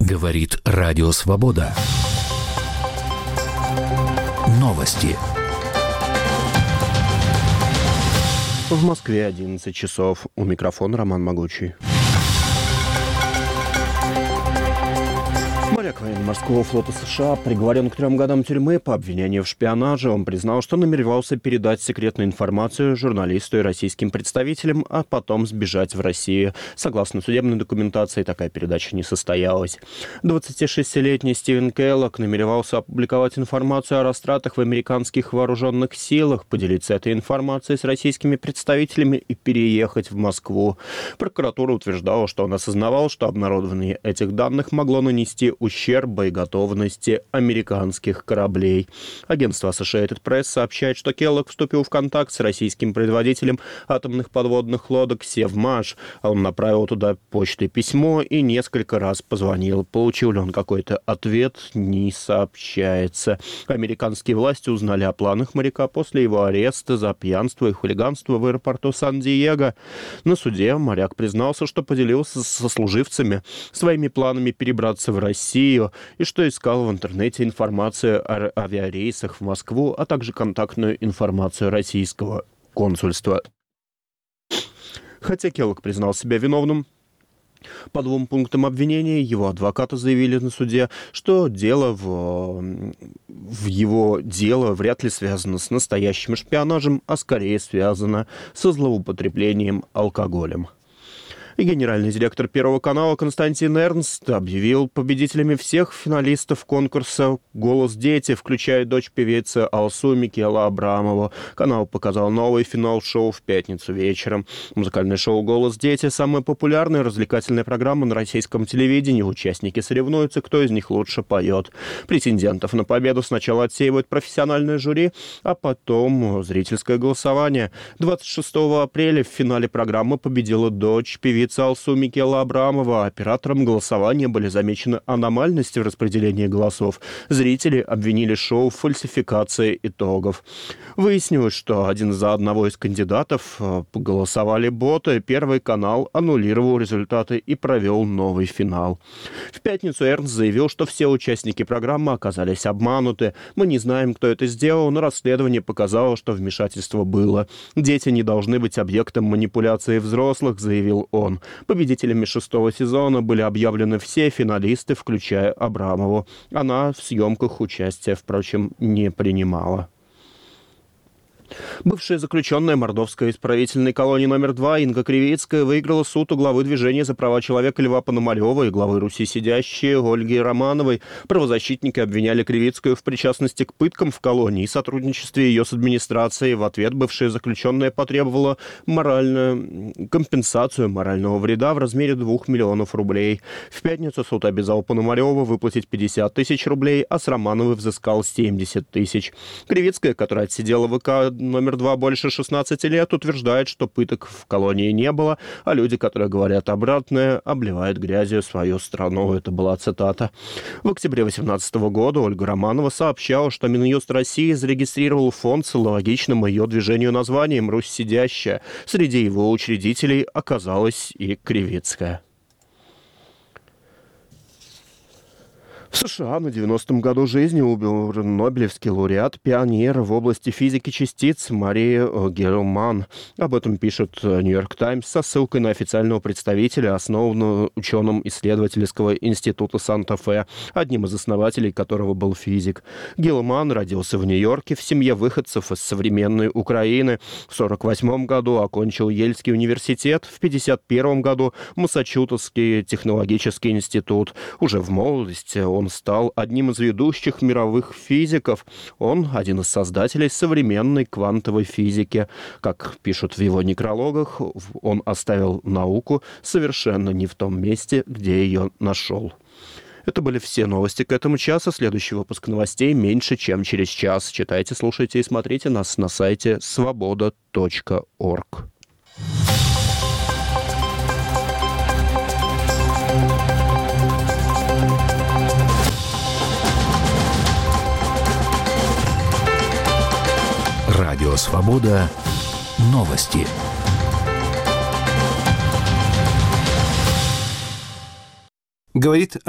Говорит Радио Свобода. Новости. В Москве 11 часов. У микрофона Роман Могучий. Моряк военно-морского флота США приговорен к 3 годам тюрьмы по обвинению в шпионаже. Он признал, что намеревался передать секретную информацию журналисту и российским представителям, а потом сбежать в Россию. Согласно судебной документации, такая передача не состоялась. 26-летний Стивен Келлог намеревался опубликовать информацию о растратах в американских вооруженных силах, поделиться этой информацией с российскими представителями и переехать в Москву. Прокуратура утверждала, что он осознавал, что обнародование этих данных могло нанести ущерб боеготовности американских кораблей. Агентство Associated Press сообщает, что Келлог вступил в контакт с российским производителем атомных подводных лодок «Севмаш». Он направил туда почтой письмо и несколько раз позвонил. Получил ли он какой-то ответ, не сообщается. Американские власти узнали о планах моряка после его ареста за пьянство и хулиганство в аэропорту Сан-Диего. На суде моряк признался, что поделился со сослуживцами своими планами перебраться в Россию и что искал в интернете информацию о авиарейсах в Москву, а также контактную информацию российского консульства. Хотя Келлог признал себя виновным по 2 пунктам обвинения, его адвокаты заявили на суде, что его дело вряд ли связано с настоящим шпионажем, а скорее связано со злоупотреблением алкоголем. И генеральный директор Первого канала Константин Эрнст объявил победителями всех финалистов конкурса «Голос дети», включая дочь певицы Алсу Микелу Абрамову. Канал показал новый финал шоу в пятницу вечером. Музыкальное шоу «Голос дети» — самая популярная развлекательная программа на российском телевидении. Участники соревнуются, кто из них лучше поет. Претендентов на победу сначала отсеивают профессиональное жюри, а потом зрительское голосование. 26 апреля в финале программы победила дочь певицы Алсу Микелу Абрамова. Оператором голосования были замечены аномальности в распределении голосов. Зрители обвинили шоу в фальсификации итогов. Выяснилось, что один за одного из кандидатов голосовали боты. Первый канал аннулировал результаты и провел новый финал. В пятницу Эрнст заявил, что все участники программы оказались обмануты. Мы не знаем, кто это сделал, но расследование показало, что вмешательство было. Дети не должны быть объектом манипуляции взрослых, заявил он. Победителями 6-го сезона были объявлены все финалисты, включая Абрамову. Она в съемках участия, впрочем, не принимала. Бывшая заключенная мордовской исправительной колонии номер 2 Инга Кривицкая выиграла суд у главы движения за права человека Льва Пономарева и главы Руси сидящей Ольги Романовой. Правозащитники обвиняли Кривицкую в причастности к пыткам в колонии и сотрудничестве ее с администрацией. В ответ бывшая заключенная потребовала компенсацию морального вреда в размере 2 миллионов рублей. В пятницу суд обязал Пономарева выплатить 50 тысяч рублей, а с Романовой взыскал 70 тысяч. Кривицкая, которая отсидела в ВК номер 2 больше 16 лет, утверждает, что пыток в колонии не было, а люди, которые говорят обратное, обливают грязью свою страну. Это была цитата. В октябре 2018 года Ольга Романова сообщала, что Минюст России зарегистрировал фонд с аналогичным ее движению названием «Русь сидящая». Среди его учредителей оказалась и Кривицкая. В США на 90-м году жизни умер нобелевский лауреат, пионер в области физики частиц Мария Геллман. Об этом пишет «Нью-Йорк Таймс» со ссылкой на официального представителя, основанного ученым исследовательского института Санта-Фе, одним из основателей которого был физик. Геллман родился в Нью-Йорке в семье выходцев из современной Украины. В 1948 году окончил Ельский университет, в 1951 году Массачусетский технологический институт. Уже в молодости он стал одним из ведущих мировых физиков. Он один из создателей современной квантовой физики. Как пишут в его некрологах, он оставил науку совершенно не в том месте, где ее нашел. Это были все новости к этому часу. Следующий выпуск новостей меньше, чем через час. Читайте, слушайте и смотрите нас на сайте svoboda.org. Радио «Свобода». Новости. Говорит